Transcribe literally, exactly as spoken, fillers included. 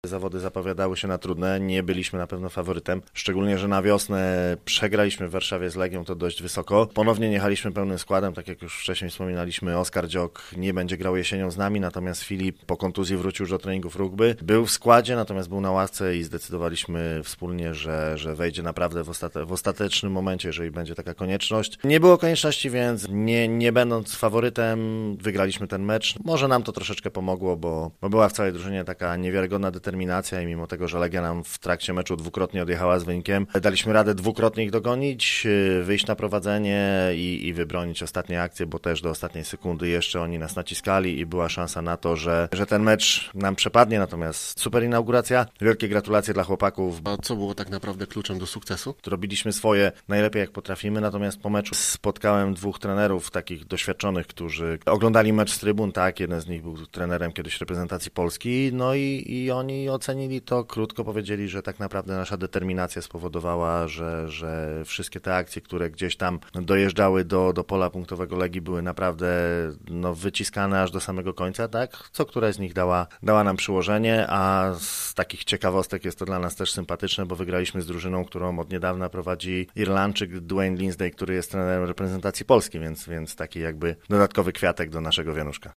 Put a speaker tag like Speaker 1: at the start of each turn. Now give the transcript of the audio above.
Speaker 1: Zawody zapowiadały się na trudne, nie byliśmy na pewno faworytem, szczególnie, że na wiosnę przegraliśmy w Warszawie z Legią, to dość wysoko. Ponownie nie jechaliśmy pełnym składem, tak jak już wcześniej wspominaliśmy, Oskar Dziok nie będzie grał jesienią z nami, natomiast Filip po kontuzji wrócił już do treningów rugby. Był w składzie, natomiast był na ławce i zdecydowaliśmy wspólnie, że, że wejdzie naprawdę w, ostate, w ostatecznym momencie, jeżeli będzie taka konieczność. Nie było konieczności, więc nie, nie będąc faworytem, wygraliśmy ten mecz. Może nam to troszeczkę pomogło, bo, bo była w całej drużynie taka niewiarygodna determinacja i mimo tego, że Legia nam w trakcie meczu dwukrotnie odjechała z wynikiem, daliśmy radę dwukrotnie ich dogonić, wyjść na prowadzenie i, i wybronić ostatnie akcje, bo też do ostatniej sekundy jeszcze oni nas naciskali i była szansa na to, że, że ten mecz nam przepadnie, natomiast super inauguracja, wielkie gratulacje dla chłopaków.
Speaker 2: A co było tak naprawdę kluczem do sukcesu?
Speaker 1: Robiliśmy swoje najlepiej jak potrafimy, natomiast po meczu spotkałem dwóch trenerów takich doświadczonych, którzy oglądali mecz z trybun, tak, jeden z nich był trenerem kiedyś reprezentacji Polski, no i, i oni ocenili to, krótko powiedzieli, że tak naprawdę nasza determinacja spowodowała, że, że wszystkie te akcje, które gdzieś tam dojeżdżały do, do pola punktowego Legii, były naprawdę no, wyciskane aż do samego końca, tak? Co któraś z nich dała, dała nam przyłożenie, a z takich ciekawostek jest to dla nas też sympatyczne, bo wygraliśmy z drużyną, którą od niedawna prowadzi Irlandczyk Dwayne Lindsay, który jest trenerem reprezentacji Polski, więc, więc taki jakby dodatkowy kwiatek do naszego wianuszka.